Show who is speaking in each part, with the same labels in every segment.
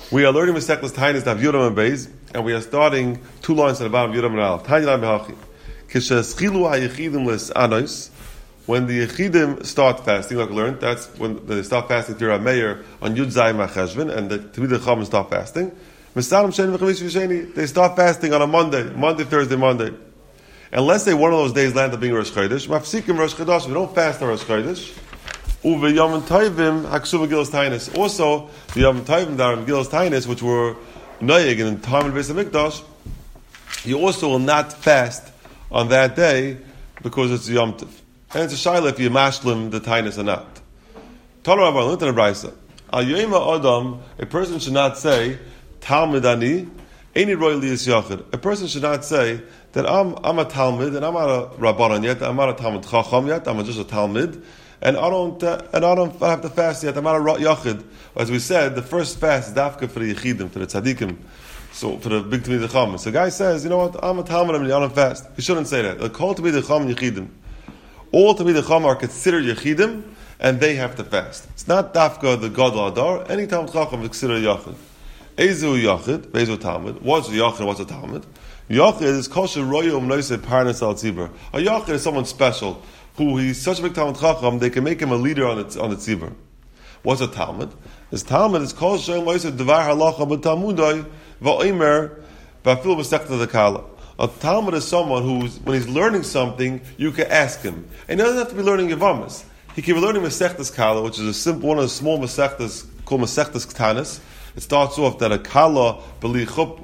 Speaker 1: We are learning Masechtas Tainis Daf Yudam and Beis, and we are starting 2 lines at the bottom of Yudam and Aleph. Tanya Lam Behachi. Kisheschilu haYechidim leSanos. When the Yechidim start fasting, like we learned, that's when they start fasting through our Meir on Yud Zayim HaCheshvan, and the Tamid Chacham start fasting. Misanim Sheni v'Chamish v'Sheni. They start fasting on a Monday, Thursday, Monday. And let's say one of those days land up being Rosh Chodesh. Mafsikim Rosh Chodesh. We don't fast on Rosh Chodesh. Uve Yom Tovim Haksuv Gilos Tainis. Also, the Yom Tovim that are Gilos Tainis, which were Noyeg in the time of Beis Hamikdash, you also will not fast on that day because it's Yom Tov. And it's a shayla if you mashlim the Tainis or not. Tana Rabban, look at the Brisa. Al Yoima Adam, a person should not say Talmud Ani, Eini Roy Lias Yachid. A person should not say that I'm a Talmud and I'm not a Rabbanan yet. I'm not a Talmud Chacham yet. I'm just a Talmud. And I don't have to fast yet. I'm not a Yachid. As we said, the first fast is dafka for the Yechidim, for the Tzadikim, so for the big Tamid Chacham. So the guy says, you know what, I'm a Talmud, I'm on a fast. He shouldn't say that. The call Tamid Chacham Yechidim. All Tamid Chacham are considered Yechidim, and they have to fast. It's not dafka the Gadol Adar. Any Talmud Chacham is considered Yachid. Ezu Yachid, Ezu Talmud. What's a Yachid? What's a Talmud? Yachid is kosher royum noise parnas al tzibur. A Yachid is someone special who he's such a big Talmud Chacham, they can make him a leader on the tzibur. What's a Talmud? This Talmud is called Shem Moiseh Devar Halacha B'Talmudai Va'Omer Ba'Afil B'Sechta Dekala. A Talmud is someone who's, when he's learning something, you can ask him. And he doesn't have to be learning Yavamas. He can be learning Masechtas Kala, which is a simple one of the small Masechtas called Masechtas Ktanis. It starts off that a Kala B'li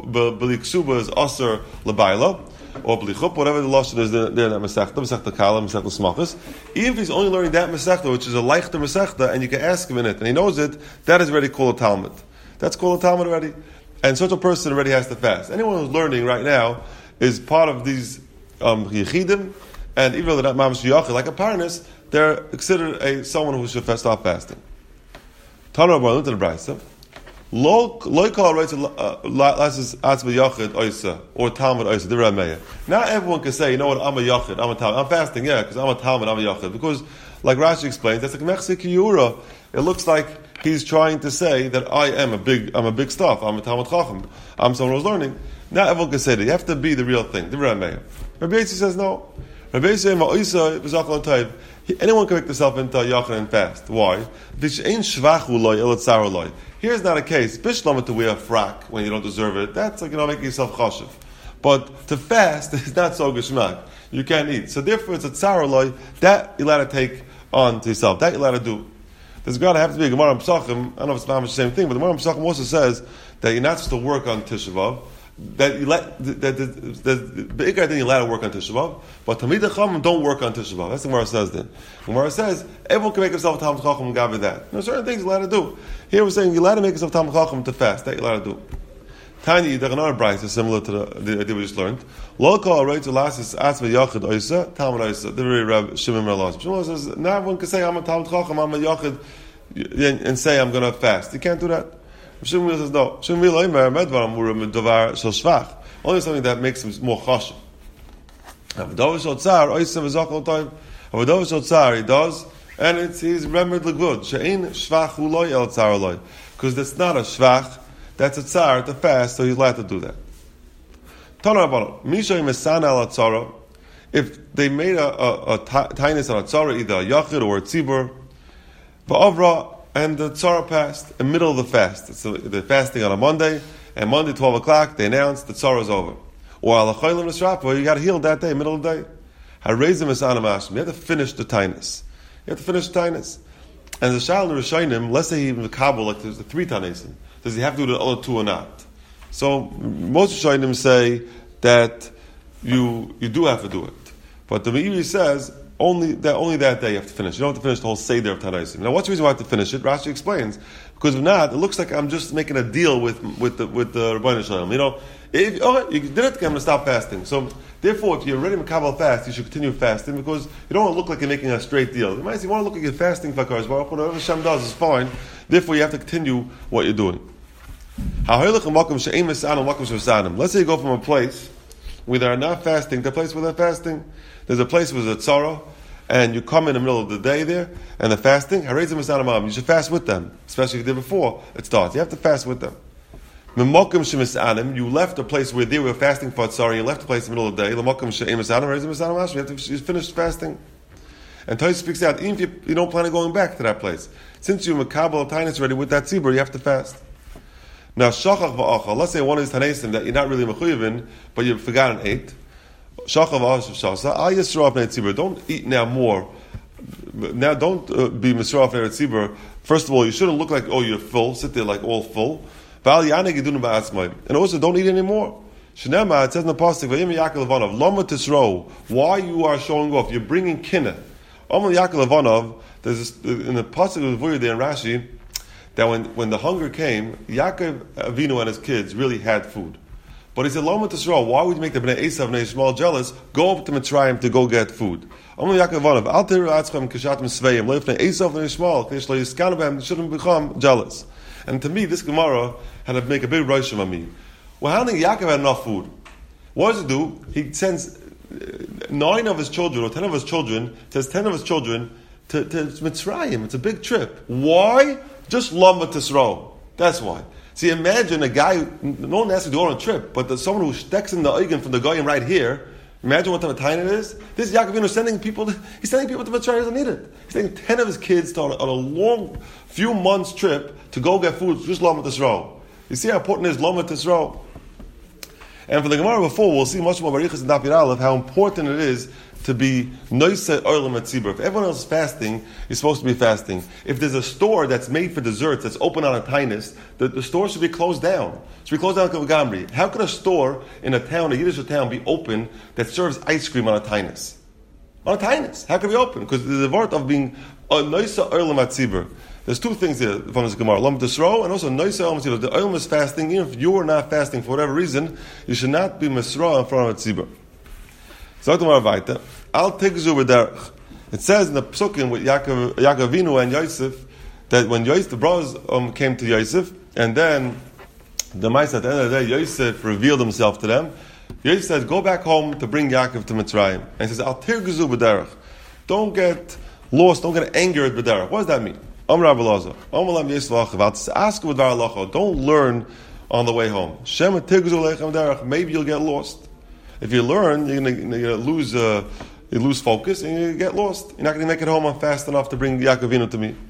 Speaker 1: Ksuba is Aser L'Baila, or B'li whatever the lashon is there in that Masechta Kala, Masechta Smachas. Even if he's only learning that Masechta, which is a Leichter Masechta, and you can ask him in it, and he knows it, that is already called a Talmud. That's called a Talmud already. And such a person already has to fast. Anyone who's learning right now is part of these Yechidim, and even though they're not Mamash Yachid, like a Parnas, they're considered someone who should start fasting. Tana Rabban, look at the Brisa. Lo kol writes lasis atzma yachid oisa or Talmud oisa the Rameya. Not everyone can say, you know what, I'm a yachid, I'm a Talmud, I'm fasting, yeah, because I'm a Talmud, I'm a yachid. Because, like Rashi explains, that's like mechzik yura. It looks like he's trying to say that I'm a big stuff. I'm a Talmud Chacham. I'm someone who's learning. Not everyone can say that. You have to be the real thing, the Rameya. Rabbi Yossi says no. Rabbi Yossi ma oisa v'zachal tayv. Anyone can make themselves into a yachid and fast. Why? Here's not a case. Bishlam to wear a frock when you don't deserve it. That's like, making yourself chashiv. But to fast is not so geshmak. You can't eat. So therefore it's a tzara loy. That you're allowed to take on to yourself. That you're allowed to do. There's going to have to be a Gemara Pesachim. I don't know if it's not the same thing, but the Gemara Pesachim also says that you're not supposed to work on Tisha B'Av. That you let the big thing you're allowed to work on Tisha B'Av, but Tamid Chacham don't work on Tisha B'Av. That's the Gemara says then. The Gemara says everyone can make himself a Talmud Chacham and gabe that. Certain things you're allowed to do. Here we're saying you're allowed to make yourself a Talmud Chacham to fast. That you're allowed to do. Tanya, there's another brayso similar to the idea we just learned. Lo kol right to last is atzma yachid oisa Talmud oisa. The very Reb Shimon Merlos. Shimon says not everyone can say I'm a Talmud Chacham, I'm a yachid, and say I'm going to fast. You can't do that. Shimon says no. Shimon only something that makes him more chashiv. He does, and he's remembered the good. Because that's not a shvach, that's a tsar to fast, so he's allowed to do that. If they made a tainus on a tzara, either a yachid or a tzibur, and the tzara passed in the middle of the fast. They're fasting on a Monday, and Monday 12 o'clock they announced the tzara is over. Or al chaylim nisrapa, you got to heal that day, middle of the day. Harezim is anamashim. You have to finish the tainus. And the shal in Rishayim, let's say even the Kabul, like there's the 3 tanesim. Does he have to do the other 2 or not? So most Rishayim say that you do have to do it, but the Meiri says only that day you have to finish. You don't have to finish the whole Seder of Tanaisim. Now, what's the reason why I have to finish it? Rashi explains. Because if not, it looks like I'm just making a deal with the Rebbeinu Shalom. If you did it, I'm going to stop fasting. So, therefore, if you're ready to Kabbalah fast, you should continue fasting because you don't want to look like you're making a straight deal. You want to look like you're fasting for Kadosh Baruch Hu. Whatever Hashem does is fine. Therefore, you have to continue what you're doing. Let's say you go from a place where they're not fasting to a place where they're fasting. There's a place where there's a tzara, and you come in the middle of the day there, and they're fasting. You should fast with them, especially if you did before it starts. You have to fast with them. Memokim shemis'anim, you left a place where they were fasting for Tzari, you left the place in the middle of the day. Lemokim she'emis'anim, you have to finish fasting. And Toy speaks out, even if you don't plan on going back to that place. Since you're Makabal Tainus already with that tzibur, you have to fast. Now, Shachach v'achal, let's say one is Tanesim that you're not really Mechuyavin, but you forgot and ate. Shachach v'achal shasa, al yisrav nei tzibur, don't eat now more. Now don't be Misraf nei tzibur. First of all, you shouldn't look like, you're full, sit there like all full. And also, don't eat anymore. Shnema, it says in the pasuk, "Vayim Yaakov Levanov, Lama Tisro." Why you are showing off? You're bringing kinna. Amal Yaakov Levanov. There's this, in the pasuk of the Vayir there in Rashi that when the hunger came, Yaakov Avinu and his kids really had food. But he said, "Lama Tisro." Why would you make the Bnei Esav and Ishmael jealous? Go up to Mitzrayim to go get food. Amal Yaakov Levanov, Al Tiru Atzchem Kishatim Sveim Leifnei Esav and Ishmael Kish Lo Yiskanabem shouldn't become jealous. And to me, this Gemara had to make a big roshim on me. Well, how did Yaakov had enough food? What does he do? He sends 9 of his children, or 10 of his children, to Mitzrayim. It's a big trip. Why? Just Lama Tisro. That's why. See, imagine a guy, no one has to go on a trip, but there's someone who sticks in the Eigen from the Goyim right here. Imagine what type of time it is. This Yaakov is sending people to Mitzrayim, doesn't need it. He's sending 10 of his kids on a long, few months trip to go get food, just Lama Tisro. You see how important it is, Lama Tisro. And for the Gemara before, we'll see much more Barichas and Daf Yud Aleph, how important it is to be Noiseh Olam Atzibur. If everyone else is fasting, you're supposed to be fasting. If there's a store that's made for desserts, that's open on a tainus, the store should be closed down. It should be closed down to Gamri. How can a store in a town, a Yiddish town, be open that serves ice cream on a tainus? On a tainus. How can it be open? Because there's the word of being a Noiseh Olam Atzibur. There's 2 things here from this Gemara: Lam Tisro and also Noiseh Olam Atzibur. The Olam is fasting. Even if you are not fasting for whatever reason, you should not be Misra in front of Atzibur. So Gemara weiter. Al Tigzu B'derech. It says in the Psukim with Yaakov Avinu and Yosef that when the brothers came to Yosef, and then the mice at the end of the day, Yosef revealed himself to them. Yosef says, "Go back home to bring Yaakov to Mitzrayim." And he says, "Al Tigzu B'derech." Don't get lost. Don't get angered B'derech. What does that mean? Don't learn on the way home. Maybe you'll get lost. If you learn, you're going to lose focus and you get lost. You're not going to make it home fast enough to bring Yaakov Avinu to me.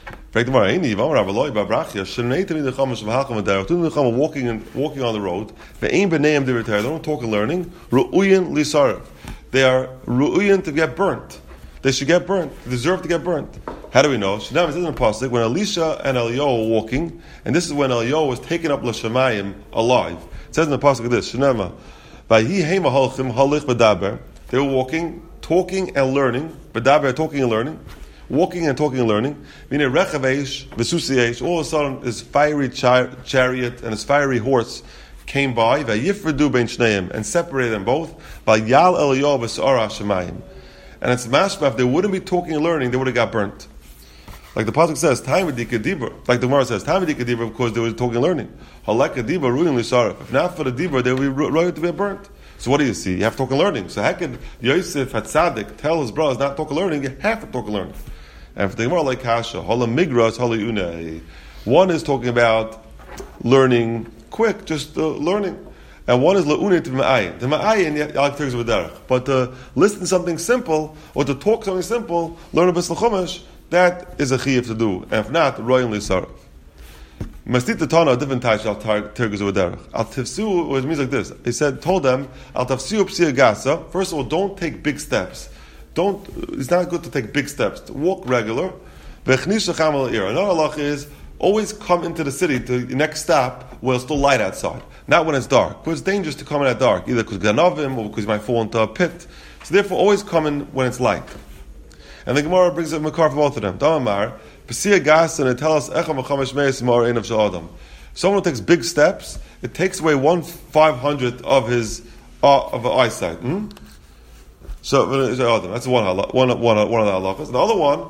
Speaker 1: Walking on the road. They don't talk and learning. They are ru'uyin to get burnt. They should get burnt. They deserve to get burnt. How do we know? Shnam, it says in the pasuk when Elisha and Eliyahu were walking, and this is when Eliyahu was taken up l'shamayim alive. It says in the pasuk this: Shnama, vayhi heima halchim halich b'daber. They were walking, talking and learning. B'daber, talking and learning. Walking and talking and learning. Meaning rechavesh v'susiesh. All of a sudden, his fiery chariot and his fiery horse came by. Vayifredu ben shneim and separated them both. Vayal Eliyahu b'sa'ara shamayim. And it's mashma, if they wouldn't be talking and learning, they would have got burnt. Like the pasuk says, "Time dibur." Like the Gemara says, "Time dibur," because they were talking and learning. Halaka dibur ruin lisarif. If not for the dibur, they would be ready to be burnt. So what do you see? You have to talk and learning. So how can Yosef Hatzadik tell his brothers not to talk and learning? You have to talk and learning. And for the Gemara like Kasha, Hala migras, Hala unei. One is talking about learning quick, just learning. And one is la'unei to ma'ayin. The ma'ayin, but to listen something simple, or to talk something simple, learn a bit l'chumash, that is a chiyuv to do. And if not, royal lisarif. Mastit Tana, a different type of Tirguz Uderech. Al Tifsu, it means like this. He told them, Al Tafsiu Psia Gasa. First of all, don't take big steps. It's not good to take big steps. Walk regular. Vechnish Shacham al Ir. Another halach is, always come into the city to the next stop where it's still light outside. Not when it's dark. Because it's dangerous to come in at dark, either because Ganavim or because you might fall into a pit. So therefore, always come in when it's light. And the Gemara brings a makar for both of them. Damamar, Pesiya Gas, and it tells us, someone who takes big steps, it takes away 1/500 of his eyesight. So that's one of the halachas. The other one,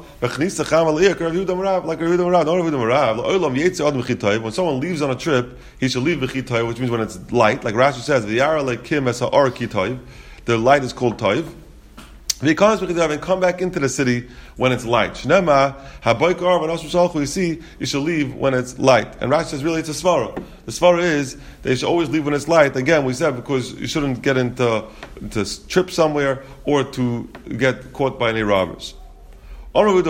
Speaker 1: when someone leaves on a trip, he should leave b'chitayv, which means when it's light. Like Rashi says, the light is called tayv. And come back into the city when it's light. Shnema, haboikar, when Osher you see, you should leave when it's light. And Rashi says, really, it's a svara. The svara is, they should always leave when it's light. Again, we said, because you shouldn't get into trip somewhere, or to get caught by any robbers. Someone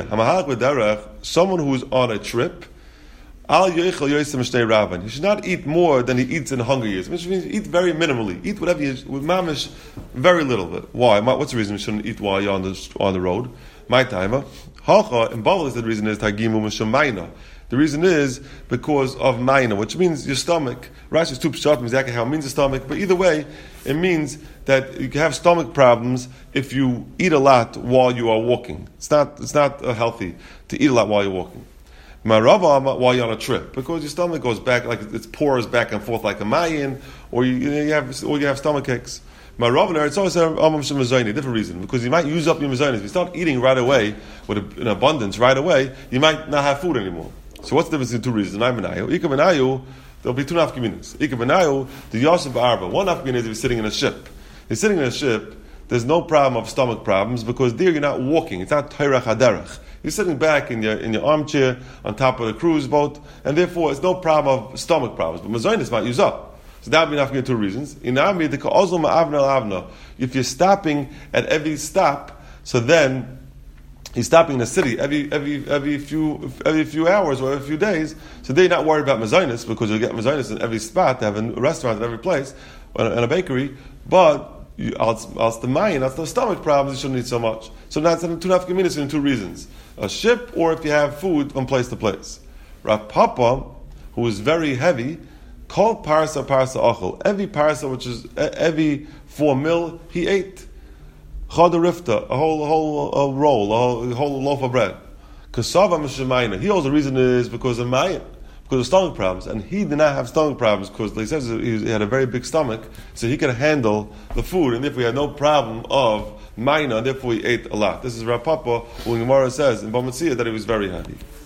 Speaker 1: who's on a trip, he should not eat more than he eats in hunger years. Which means eat very minimally. Eat whatever you with mamish, very little bit. Why? What's the reason we shouldn't eat while you're on the road? My timer. Hacha in Babel is the reason is tagimu m'shamayna. The reason is because of maina, which means your stomach. Rashi's two pshat exactly how it means the stomach, but either way, it means that you can have stomach problems if you eat a lot while you are walking. It's not healthy to eat a lot while you're walking. Marava while you're on a trip, because your stomach goes back, like it pours back and forth like a mayin, or you have stomach aches. Marava, it's always a different reason, because you might use up your mezainis. If you start eating right away in abundance right away, you might not have food anymore. So what's the difference in two reasons? There'll be two nafkaminas. The Yosef Arba. One nafkamin is if you're sitting in a ship. You're sitting in a ship, there's no problem of stomach problems, because there you're not walking. It's not tayrach haderach. You're sitting back in your armchair on top of the cruise boat, and therefore it's no problem of stomach problems. But mazonis might use up. So that would be enough for two reasons. If you're stopping at every stop, so then he's stopping in the city every few hours or every few days, so they're not worried about mazonis, because you'll get mazonis in every spot, they have a restaurant in every place, and a bakery, but as the stomach problems, you shouldn't eat so much. So that's two nafkaminas in two reasons: a ship, or if you have food from place to place. Rav Papa, who is very heavy, called parsa achel. Every parsa, which is every 4 mil, he ate. Chadarifta, a whole roll, a whole loaf of bread. Kasava m'shemayna. He also the reason is because of mayin, because of stomach problems, and he did not have stomach problems because he says he had a very big stomach, so he could handle the food, and therefore he had no problem of maina, and therefore he ate a lot. This is Rav Papa, who in Gemara says in Bava Metzia that he was very heavy.